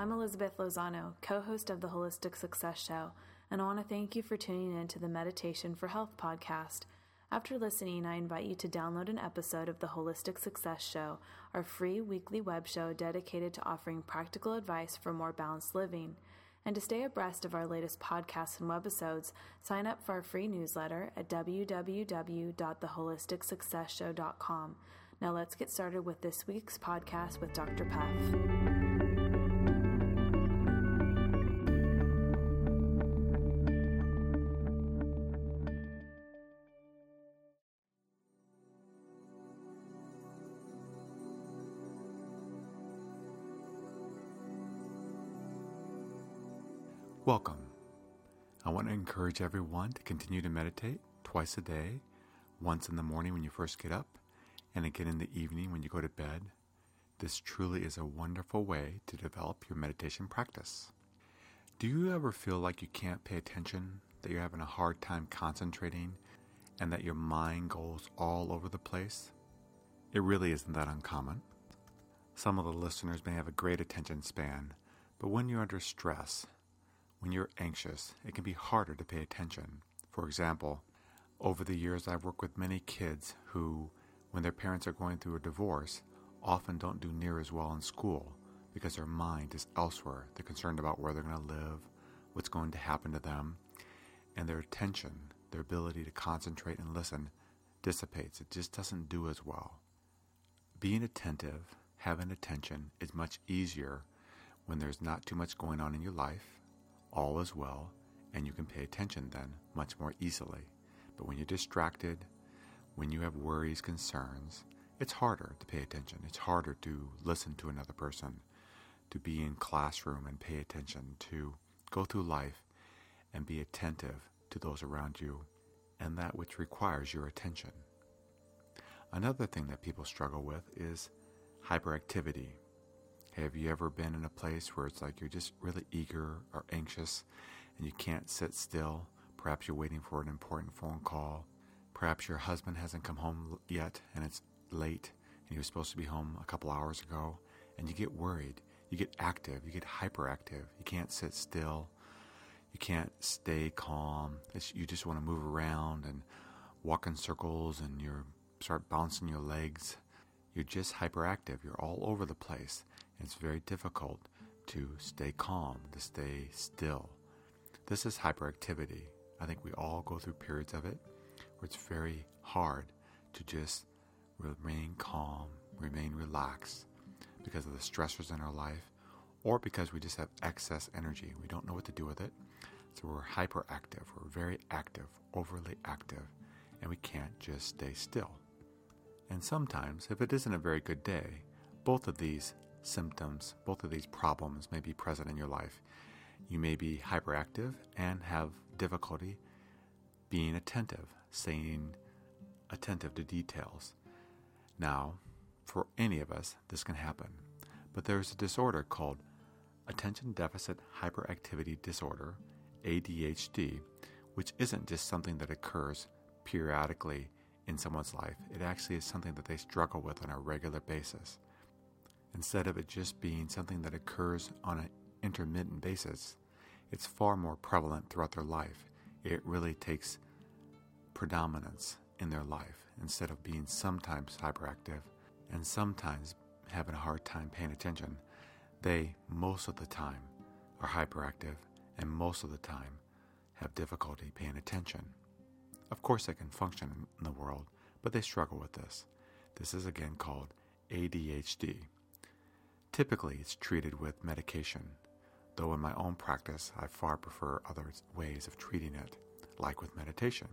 I'm Elizabeth Lozano, co-host of the Holistic Success Show, and I want to thank you for tuning in to the Meditation for Health podcast. After listening, I invite you to download an episode of the Holistic Success Show, our free weekly web show dedicated to offering practical advice for more balanced living. And to stay abreast of our latest podcasts and webisodes, sign up for our free newsletter at www.theholisticsuccessshow.com. Now let's get started with this week's podcast with Dr. Puff. Welcome. I want to encourage everyone to continue to meditate twice a day, once in the morning when you first get up, and again in the evening when you go to bed. This truly is a wonderful way to develop your meditation practice. Do you ever feel like you can't pay attention, that you're having a hard time concentrating, and that your mind goes all over the place? It really isn't that uncommon. Some of the listeners may have a great attention span, but when you're under stress, when you're anxious, it can be harder to pay attention. For example, over the years I've worked with many kids who, when their parents are going through a divorce, often don't do near as well in school because their mind is elsewhere. They're concerned about where they're going to live, what's going to happen to them, and their attention, their ability to concentrate and listen, dissipates. It just doesn't do as well. Being attentive, having attention, is much easier when there's not too much going on in your life. All is well, and you can pay attention then much more easily. But when you're distracted, when you have worries, concerns, it's harder to pay attention. It's harder to listen to another person, to be in classroom and pay attention, to go through life and be attentive to those around you and that which requires your attention. Another thing that people struggle with is hyperactivity. Have you ever been in a place where it's like you're just really eager or anxious and you can't sit still? Perhaps you're waiting for an important phone call. Perhaps your husband hasn't come home yet and it's late and he was supposed to be home a couple hours ago, and you get worried. You get active. You get hyperactive. You can't sit still. You can't stay calm. You just want to move around and walk in circles, and you start bouncing your legs. You're just hyperactive. You're all over the place. It's very difficult to stay calm, to stay still. This is hyperactivity. I think we all go through periods of it where it's very hard to just remain calm, remain relaxed because of the stressors in our life, or because we just have excess energy. We don't know what to do with it. So we're hyperactive. We're very active, overly active, and we can't just stay still. And sometimes, if it isn't a very good day, both of these symptoms, both of these problems may be present in your life. You may be hyperactive and have difficulty being attentive, staying attentive to details. Now, for any of us, this can happen. But there's a disorder called Attention Deficit Hyperactivity Disorder, ADHD, which isn't just something that occurs periodically in someone's life. It actually is something that they struggle with on a regular basis. Instead of it just being something that occurs on an intermittent basis, it's far more prevalent throughout their life. It really takes predominance in their life. Instead of being sometimes hyperactive and sometimes having a hard time paying attention, they, most of the time, are hyperactive and most of the time have difficulty paying attention. Of course, they can function in the world, but they struggle with this. This is again called ADHD. Typically, it's treated with medication, though in my own practice, I far prefer other ways of treating it, like with meditation.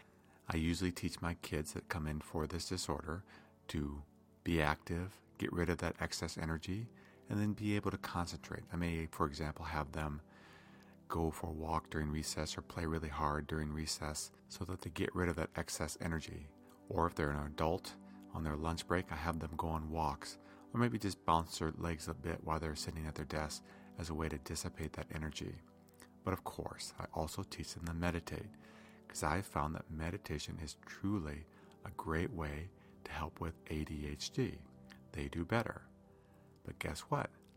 I usually teach my kids that come in for this disorder to be active, get rid of that excess energy, and then be able to concentrate. I may, for example, have them go for a walk during recess or play really hard during recess so that they get rid of that excess energy. Or if they're an adult on their lunch break, I have them go on walks, or maybe just bounce their legs a bit while they're sitting at their desk as a way to dissipate that energy. But of course, I also teach them to meditate, because I have found that meditation is truly a great way to help with ADHD. They do better. But guess what?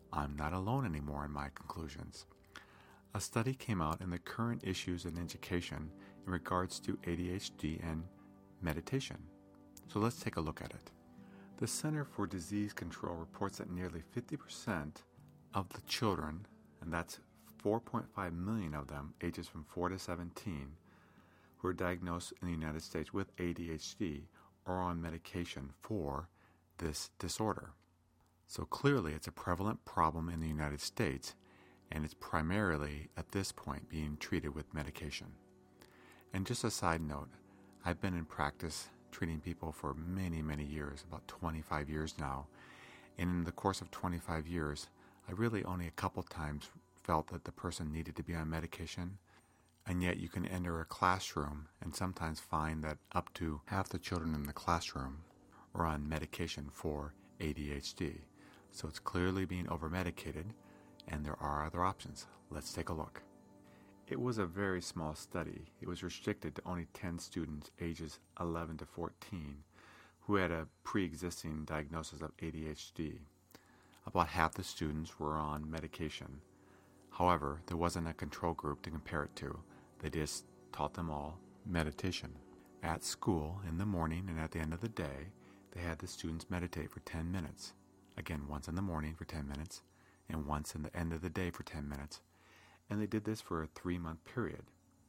I'm not alone anymore in my conclusions. A study came out in the current issues in education in regards to ADHD and meditation. So let's take a look at it. The Center for Disease Control reports that nearly 50% of the children, and that's 4.5 million of them, ages from 4 to 17, who are diagnosed in the United States with ADHD are on medication for this disorder. So clearly it's a prevalent problem in the United States, and it's primarily, at this point, being treated with medication. And just a side note, I've been in practice treating people for many, many years, about 25 years now, and in the course of 25 years, I really only a couple times felt that the person needed to be on medication, and yet you can enter a classroom and sometimes find that up to half the children in the classroom are on medication for ADHD. So it's clearly being over-medicated, and there are other options. Let's take a look. It was a very small study. It was restricted to only 10 students ages 11 to 14 who had a pre-existing diagnosis of ADHD. About half the students were on medication. However, there wasn't a control group to compare it to. They just taught them all meditation. At school, in the morning and at the end of the day, they had the students meditate for 10 minutes. Again, once in the morning for 10 minutes, and once in the end of the day for 10 minutes. And they did this for a 3-month period.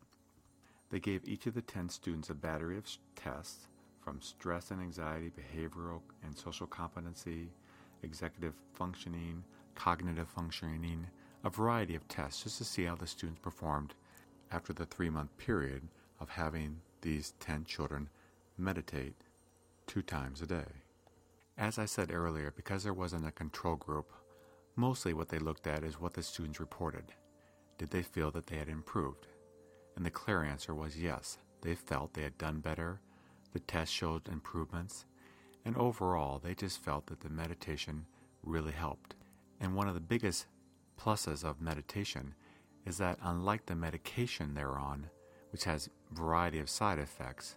They gave each of the 10 students a battery of tests from stress and anxiety, behavioral and social competency, executive functioning, cognitive functioning, a variety of tests just to see how the students performed after the 3-month period of having these 10 children meditate 2 times a day. As I said earlier, because there wasn't a control group, mostly what they looked at is what the students reported. Did they feel that they had improved? And the clear answer was yes. They felt they had done better, the test showed improvements, and overall they just felt that the meditation really helped. And one of the biggest pluses of meditation is that unlike the medication they're on, which has a variety of side effects,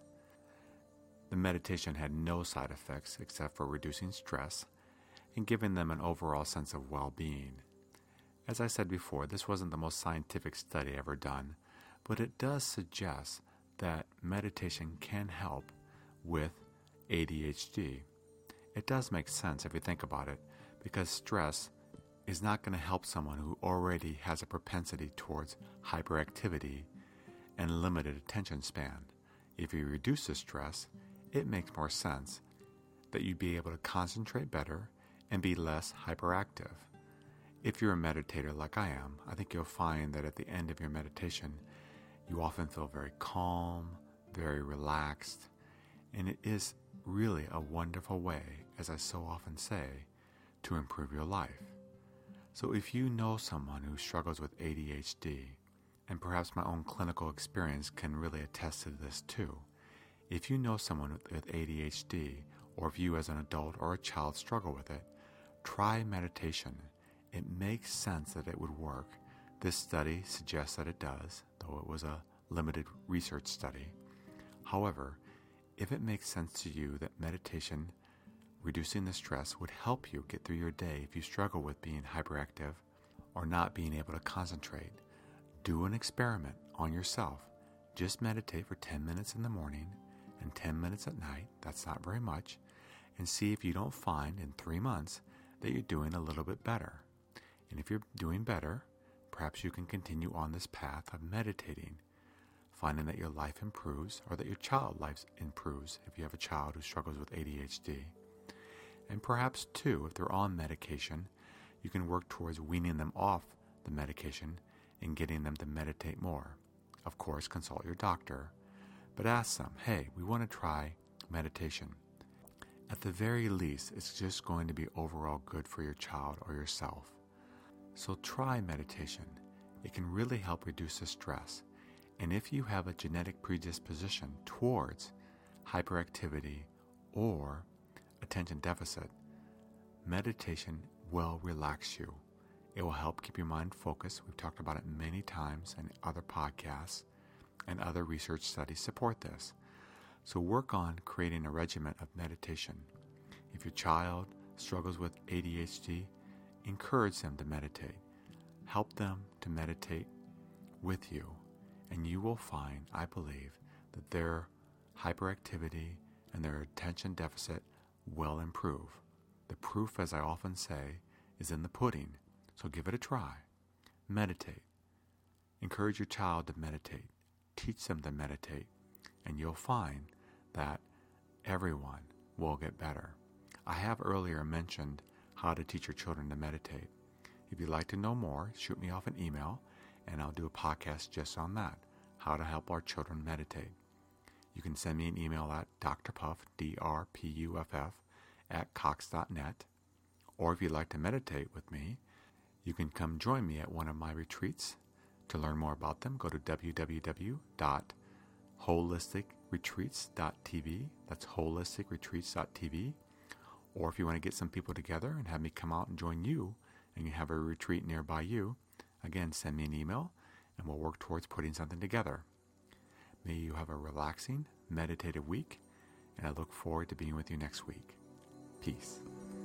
the meditation had no side effects except for reducing stress and giving them an overall sense of well-being. As I said before, this wasn't the most scientific study ever done, but it does suggest that meditation can help with ADHD. It does make sense if you think about it, because stress is not going to help someone who already has a propensity towards hyperactivity and limited attention span. If you reduce the stress, it makes more sense that you'd be able to concentrate better and be less hyperactive. If you're a meditator like I am, I think you'll find that at the end of your meditation, you often feel very calm, very relaxed, and it is really a wonderful way, as I so often say, to improve your life. So if you know someone who struggles with ADHD, and perhaps my own clinical experience can really attest to this too, if you know someone with ADHD, or if you as an adult or a child struggle with it, try meditation. It makes sense that it would work. This study suggests that it does, though it was a limited research study. However, if it makes sense to you that meditation, reducing the stress, would help you get through your day if you struggle with being hyperactive or not being able to concentrate, do an experiment on yourself. Just meditate for 10 minutes in the morning and 10 minutes at night. That's not very much. And see if you don't find in 3 months that you're doing a little bit better. And if you're doing better, perhaps you can continue on this path of meditating, finding that your life improves or that your child's life improves if you have a child who struggles with ADHD. And perhaps, too, if they're on medication, you can work towards weaning them off the medication and getting them to meditate more. Of course, consult your doctor, but ask them, hey, we want to try meditation. At the very least, it's just going to be overall good for your child or yourself. So try meditation. It can really help reduce the stress. And if you have a genetic predisposition towards hyperactivity or attention deficit, meditation will relax you. It will help keep your mind focused. We've talked about it many times in other podcasts, and other research studies support this. So work on creating a regimen of meditation. If your child struggles with ADHD, encourage them to meditate. Help them to meditate with you, and you will find, I believe, that their hyperactivity and their attention deficit will improve. The proof, as I often say, is in the pudding, so give it a try. Meditate. Encourage your child to meditate. Teach them to meditate, and you'll find that everyone will get better. I have earlier mentioned how to teach your children to meditate. If you'd like to know more, shoot me off an email, and I'll do a podcast just on that, how to help our children meditate. You can send me an email at drpuff, DRPUFF, @cox.net, or if you'd like to meditate with me, you can come join me at one of my retreats. To learn more about them, go to www.holisticretreats.tv. That's holisticretreats.tv. Or if you want to get some people together and have me come out and join you, and you have a retreat nearby you, again, send me an email, and we'll work towards putting something together. May you have a relaxing, meditative week, and I look forward to being with you next week. Peace.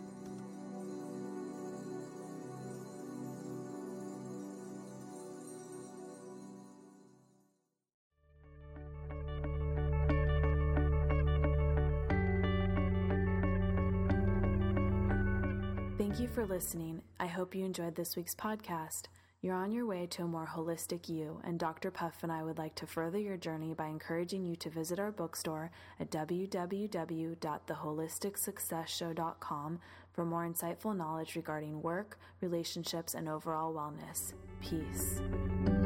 Thank you for listening. I hope you enjoyed this week's podcast. You're on your way to a more holistic you, and Dr. Puff and I would like to further your journey by encouraging you to visit our bookstore at www.theholisticsuccessshow.com for more insightful knowledge regarding work, relationships, and overall wellness. Peace.